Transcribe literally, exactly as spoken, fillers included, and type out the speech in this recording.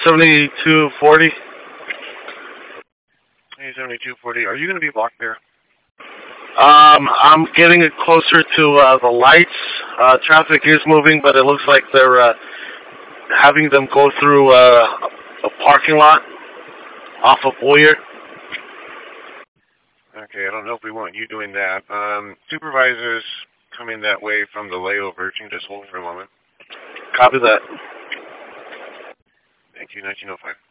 seventy-two forty. Hey, seventy-two forty. Are you going to be blocked there? Um, I'm getting it closer to uh, the lights. Uh, traffic is moving, but it looks like they're uh, having them go through uh, a parking lot off of Boyer. Okay, I don't know if we want you doing that. Um, supervisors coming that way from the layover. You can just hold for a moment. Copy that. Thank you, nineteen oh five.